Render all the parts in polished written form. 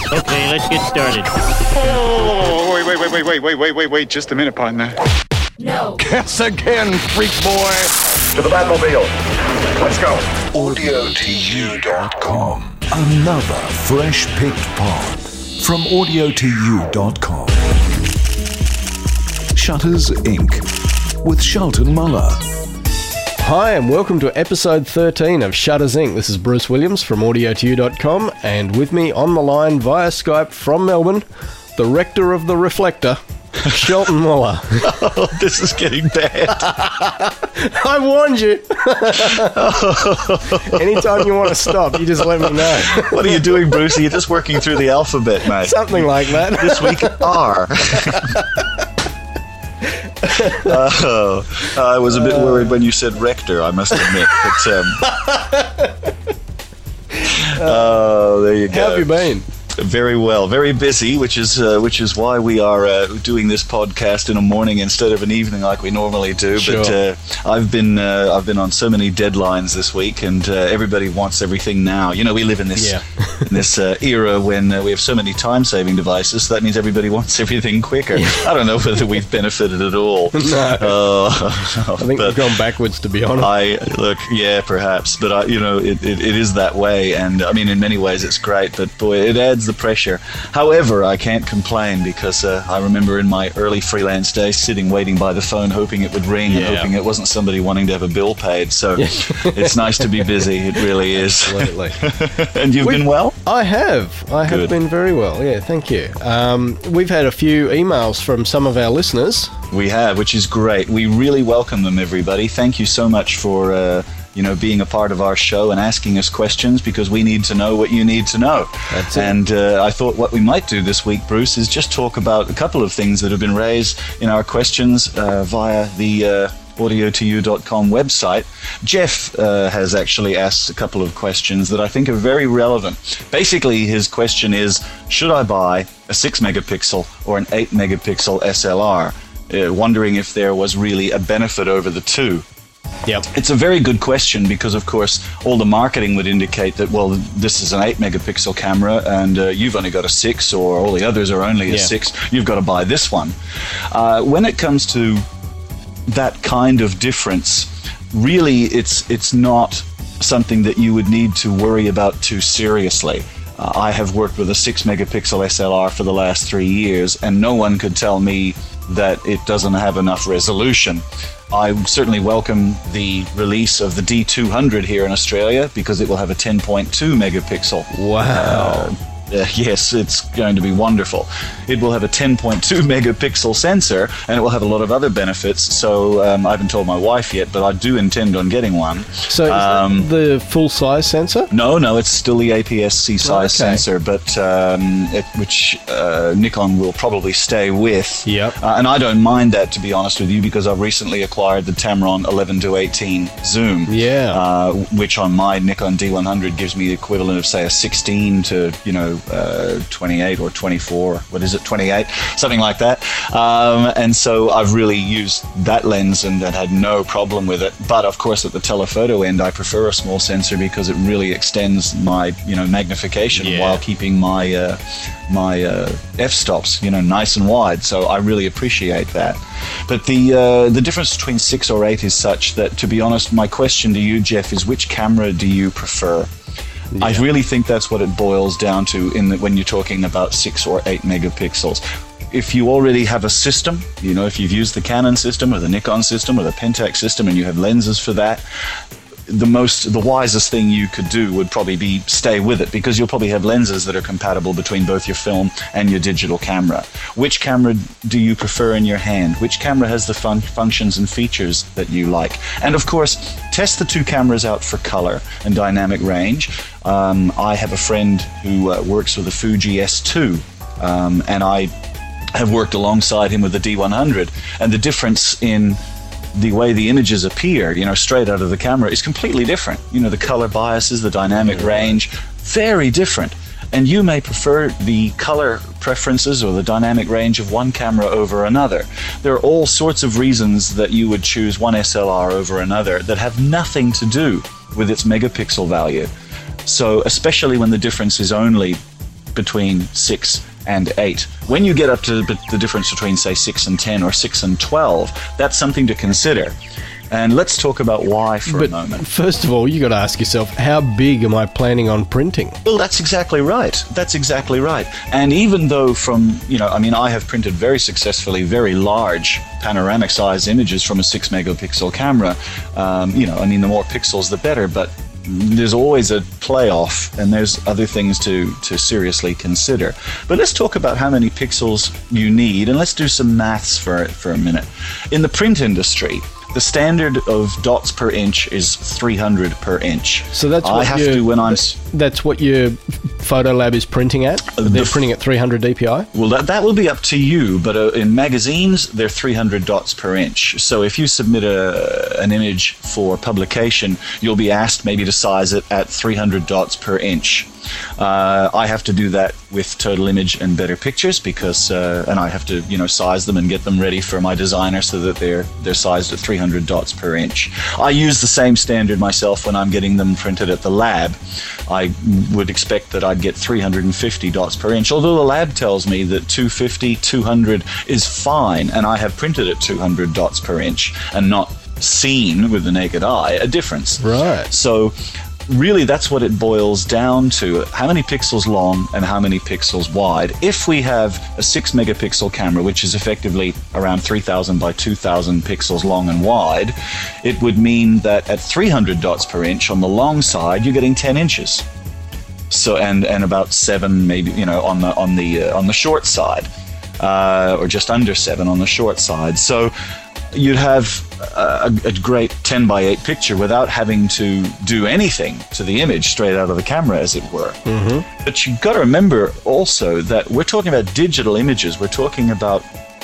Okay, let's get started. Oh, wait, just a minute, partner. No. Guess again, freak boy. To the Batmobile. Let's go. AudioToYou.com. Another fresh-picked pod from AudioToYou.com. Shutters, Inc. with Shelton Muller. Hi, and welcome to episode 13 of Shutters, Inc. This is Bruce Williams from AudioToYou.com, and with me on the line via Skype from Melbourne, the rector of the Reflector, Shelton Muller. Oh, this is getting bad. I warned you. Anytime you want to stop, you just let me know. What are you doing, Bruce? You're just working through the alphabet, mate. Something like that. This week, R. I was a bit worried when you said rector, I must admit. But, there you go. How have you been? Very well, very busy, which is why we are doing this podcast in a morning instead of an evening like we normally do. Sure. But I've been on so many deadlines this week, and everybody wants everything now. You know, we live in this era when we have so many time-saving devices. So that means everybody wants everything quicker. I don't know whether we've benefited at all. No, I think we've gone backwards, to be honest. Perhaps, but it is that way, and I mean, in many ways, it's great. But boy, it adds the pressure. However, I can't complain because I remember in my early freelance days sitting waiting by the phone hoping it would ring and hoping it wasn't somebody wanting to have a bill paid. So it's nice to be busy. It really is. Absolutely. And you've been well? I have. I have been very well. Yeah, thank you. We've had a few emails from some of our listeners. We have, which is great. We really welcome them, everybody. Thank you so much for being a part of our show and asking us questions, because we need to know what you need to know. That's it. And I thought what we might do this week, Bruce, is just talk about a couple of things that have been raised in our questions via the AudioToYou.com website. Jeff has actually asked a couple of questions that I think are very relevant. Basically, his question is, should I buy a 6 megapixel or an 8 megapixel SLR? Wondering if there was really a benefit over the two. Yep. It's a very good question because, of course, all the marketing would indicate that, well, this is an 8 megapixel camera and you've only got a 6, or all the others are only a 6. You've got to buy this one. When it comes to that kind of difference, really it's not something that you would need to worry about too seriously. I have worked with a 6 megapixel SLR for the last 3 years, and no one could tell me that it doesn't have enough resolution. I certainly welcome the release of the D200 here in Australia because it will have a 10.2 megapixel. Wow. Yes, it's going to be wonderful. It will have a 10.2 megapixel sensor, and it will have a lot of other benefits. So I haven't told my wife yet, but I do intend on getting one. So is that the full-size sensor? No, it's still the APS-C size sensor, but which Nikon will probably stay with. Yep. And I don't mind that, to be honest with you, because I've recently acquired the Tamron 11-18 zoom. Yeah. Which on my Nikon D100 gives me the equivalent of, say, a 16 to 28 or 24. What is it? 28, something like that. And so I've really used that lens and had no problem with it. But of course, at the telephoto end, I prefer a small sensor because it really extends my magnification while keeping my my f-stops nice and wide. So I really appreciate that. But the difference between 6 or 8 is such that, to be honest, my question to you, Jeff, is which camera do you prefer? Yeah. I really think that's what it boils down to when you're talking about 6 or 8 megapixels. If you already have a system, if you've used the Canon system or the Nikon system or the Pentax system and you have lenses for that, the wisest thing you could do would probably be stay with it, because you'll probably have lenses that are compatible between both your film and your digital camera. Which camera do you prefer in your hand? Which camera has the functions and features that you like? And of course, test the two cameras out for color and dynamic range. I have a friend who works with a Fuji S2, and I have worked alongside him with the D100, and the difference in the way the images appear, straight out of the camera is completely different. The color biases, the dynamic range, very different. And you may prefer the color preferences or the dynamic range of one camera over another. There are all sorts of reasons that you would choose one SLR over another that have nothing to do with its megapixel value. So especially when the difference is only between 6 and 8. When you get up to the difference between, say, 6 and 10 or 6 and 12, that's something to consider. And let's talk about why for a moment. First of all, you got to ask yourself, how big am I planning on printing? Well, that's exactly right. That's exactly right. And even though I have printed very successfully very large panoramic size images from a 6 megapixel camera. The more pixels, the better, but there's always a playoff, and there's other things to seriously consider. But let's talk about how many pixels you need, and let's do some maths for a minute. In the print industry, the standard of dots per inch is 300 per inch. So that's what your photo lab is printing at? They're printing at 300 dpi? Well, that will be up to you, but in magazines, they're 300 dots per inch. So if you submit an image for publication, you'll be asked maybe to size it at 300 dots per inch. I have to do that with Total Image and Better Pictures because, and I have to, size them and get them ready for my designer so that they're sized at 300 dots per inch. I use the same standard myself when I'm getting them printed at the lab. I would expect that I'd get 350 dots per inch, although the lab tells me that 250, 200 is fine, and I have printed at 200 dots per inch and not seen with the naked eye a difference. Right. So really, that's what it boils down to. How many pixels long and how many pixels wide. If we have a 6 megapixel camera, which is effectively around 3,000 by 2,000 pixels long and wide, it would mean that at 300 dots per inch on the long side, you're getting 10 inches. So and about 7 maybe, on the short side, or just under 7 on the short side. So you'd have a great 10 by 8 picture without having to do anything to the image straight out of the camera, as it were. Mm-hmm. But you've got to remember also that we're talking about digital images, we're talking about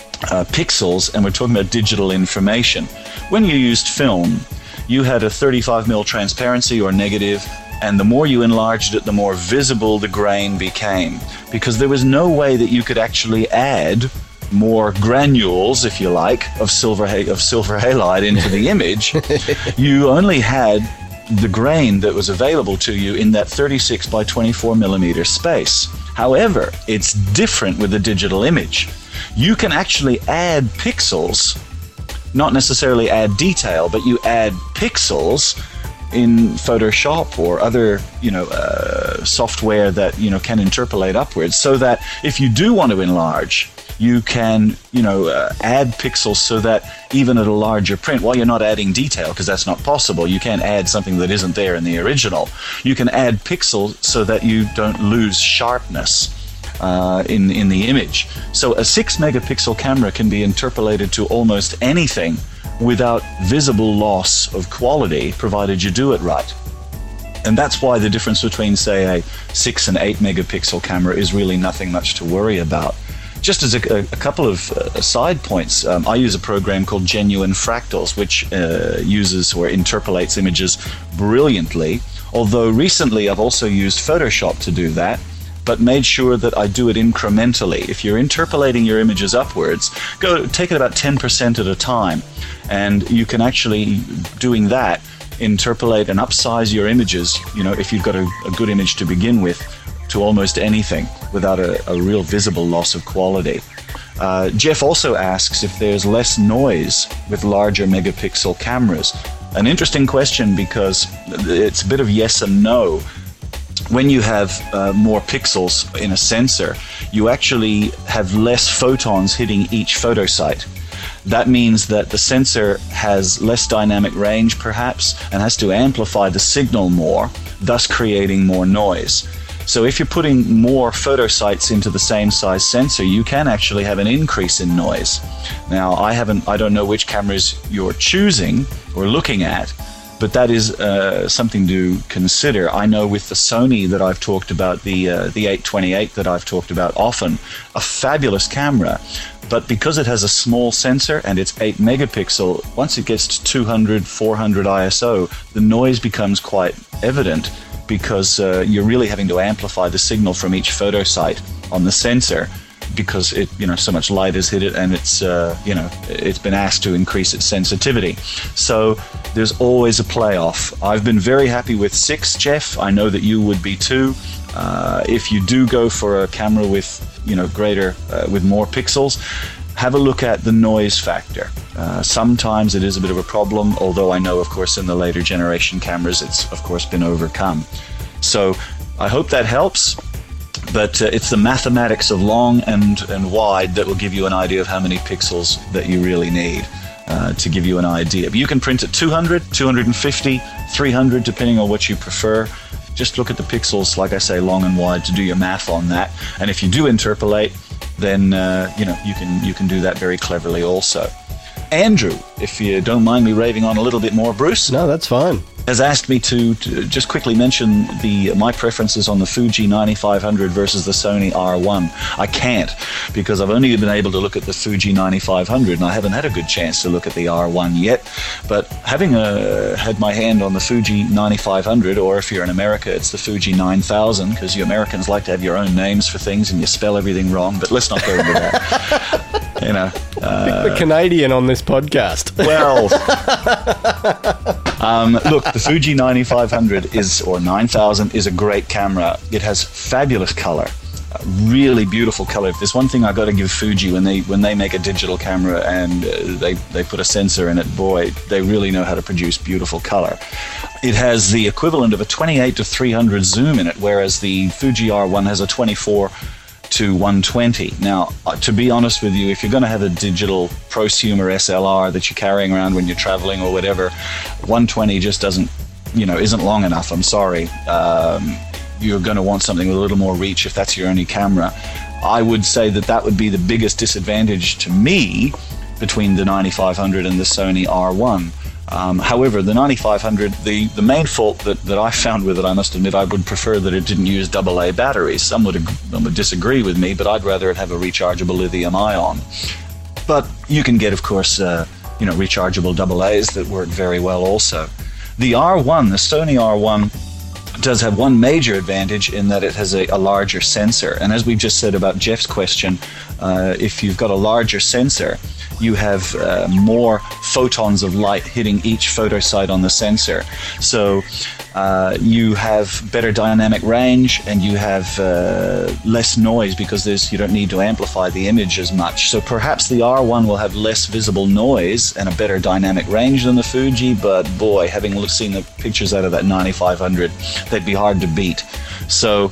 pixels, and we're talking about digital information. When you used film, you had a 35mm transparency or negative, and the more you enlarged it, the more visible the grain became, because there was no way that you could actually add more granules, if you like, of silver halide into the image. You only had the grain that was available to you in that 36 by 24 millimeter space. However, it's different with a digital image. You can actually add pixels, not necessarily add detail, but you add pixels in Photoshop or other, software that, can interpolate upwards, so that if you do want to enlarge, you can, add pixels so that even at a larger print, while you're not adding detail, because that's not possible, you can't add something that isn't there in the original. You can add pixels so that you don't lose sharpness in the image. So a 6 megapixel camera can be interpolated to almost anything without visible loss of quality, provided you do it right. And that's why the difference between, say, a 6 and 8 megapixel camera is really nothing much to worry about. Just as a couple of side points, I use a program called Genuine Fractals, which uses or interpolates images brilliantly. Although recently I've also used Photoshop to do that, but made sure that I do it incrementally. If you're interpolating your images upwards, take it about 10% at a time, and you can actually, doing that, interpolate and upsize your images, if you've got a good image to begin with, to almost anything without a real visible loss of quality. Jeff also asks if there's less noise with larger megapixel cameras. An interesting question, because it's a bit of yes and no. When you have more pixels in a sensor, you actually have less photons hitting each photosite. That means that the sensor has less dynamic range, perhaps, and has to amplify the signal more, thus creating more noise. So if you're putting more photosites into the same size sensor, you can actually have an increase in noise. Now, I don't know which cameras you're choosing or looking at, but that is something to consider. I know with the Sony that I've talked about, the 828 that I've talked about often, a fabulous camera, but because it has a small sensor and it's 8 megapixel, once it gets to 200, 400 ISO, the noise becomes quite evident, because you're really having to amplify the signal from each photosite on the sensor, because so much light has hit it, and it's it's been asked to increase its sensitivity. So there's always a playoff. I've been very happy with 6, Jeff. I know that you would be too. If you do go for a camera with with more pixels, have a look at the noise factor. Sometimes it is a bit of a problem, although I know, of course, in the later generation cameras, it's, of course, been overcome. So I hope that helps, but it's the mathematics of long and wide that will give you an idea of how many pixels that you really need to give you an idea. But you can print at 200, 250, 300, depending on what you prefer. Just look at the pixels, like I say, long and wide, to do your math on that. And if you do interpolate, then you can do that very cleverly also. Andrew, if you don't mind me raving on a little bit more, Bruce. No, that's fine. Has asked me to just quickly mention my preferences on the Fuji 9500 versus the Sony R1. I can't, because I've only been able to look at the Fuji 9500 and I haven't had a good chance to look at the R1 yet. But having had my hand on the Fuji 9500, or if you're in America, it's the Fuji 9000, because you Americans like to have your own names for things and you spell everything wrong, but let's not go into that. The Canadian on this podcast. Well, look, the Fuji 9500 or 9000 is a great camera. It has fabulous color, really beautiful color. If there's one thing I got to give Fuji when they make a digital camera and they put a sensor in it, boy, they really know how to produce beautiful color. It has the equivalent of a 28 to 300 zoom in it, whereas the Fuji R1 has a 24 to 120. Now, to be honest with you, if you're going to have a digital prosumer SLR that you're carrying around when you're traveling or whatever, 120 just isn't long enough. I'm sorry. You're going to want something with a little more reach if that's your only camera. I would say that would be the biggest disadvantage to me between the 9500 and the Sony R1. However, the 9500, the main fault that I found with it, I must admit, I would prefer that it didn't use AA batteries. Some would disagree with me, but I'd rather it have a rechargeable lithium ion. But you can get, of course, rechargeable AA's that work very well also. The R1, the Sony R1, does have one major advantage in that it has a larger sensor. And as we've just said about Jeff's question, if you've got a larger sensor, you have more photons of light hitting each photosite on the sensor. So you have better dynamic range and you have less noise because you don't need to amplify the image as much. So perhaps the R1 will have less visible noise and a better dynamic range than the Fuji, but boy, having seen the pictures out of that 9500, they'd be hard to beat. So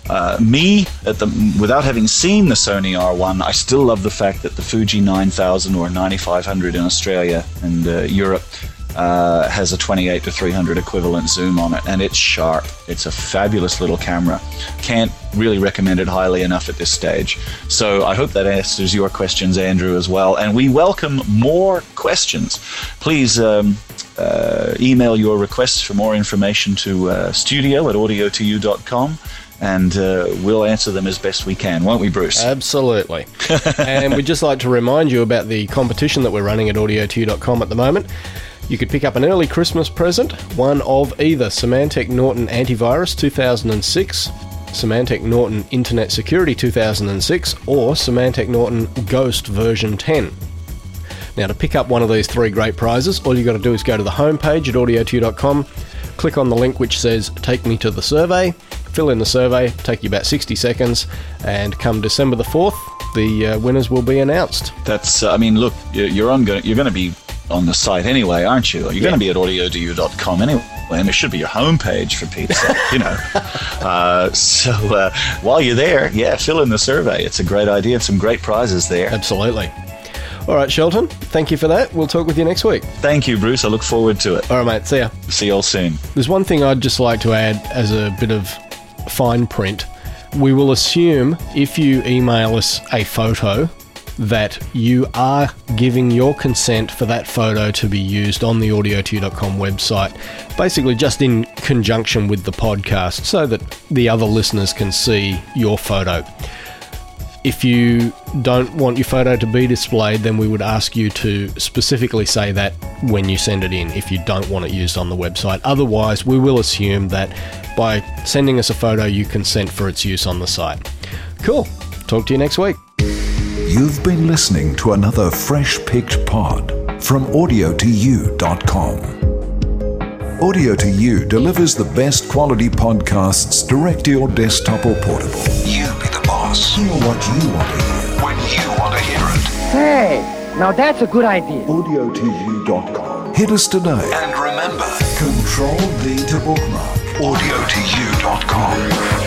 without having seen the Sony R1, I still love the fact that the Fuji 9000 or 9500 in Australia and Europe has a 28 to 300 equivalent zoom on it, and it's sharp. It's a fabulous little camera. Can't really recommend it highly enough at this stage. So I hope that answers your questions, Andrew, as well. And we welcome more questions. Please email your requests for more information to studio@audio2u.com. And we'll answer them as best we can, won't we, Bruce? Absolutely. And we'd just like to remind you about the competition that we're running at audio2u.com at the moment. You could pick up an early Christmas present, one of either Symantec Norton Antivirus 2006, Symantec Norton Internet Security 2006, or Symantec Norton Ghost version 10. Now, to pick up one of these three great prizes, all you've got to do is go to the homepage at audio2u.com, click on the link which says Take Me to the Survey, fill in the survey, take you about 60 seconds, and come December the 4th, the winners will be announced. That's, look, you're going to be on the site anyway, aren't you? You're going to be at audio2u.com anyway, and it should be your homepage for Pete's sake, So while you're there, fill in the survey. It's a great idea and some great prizes there. Absolutely. All right, Shelton, thank you for that. We'll talk with you next week. Thank you, Bruce. I look forward to it. All right, mate. See ya. See you all soon. There's one thing I'd just like to add as a bit of fine print. We will assume if you email us a photo that you are giving your consent for that photo to be used on the audio2u.com website, basically just in conjunction with the podcast so that the other listeners can see your photo. If you don't want your photo to be displayed, then we would ask you to specifically say that when you send it in, if you don't want it used on the website. Otherwise, we will assume that by sending us a photo, you consent for its use on the site. Cool. Talk to you next week. You've been listening to another fresh-picked pod from audio2u.com. Audio to You delivers the best quality podcasts direct to your desktop or portable. You be the boss. Hear what you want to hear when you want to hear it. Hey, now that's a good idea. AudioToYou.com. Hit us today. And remember, Control V to bookmark. AudioToYou.com.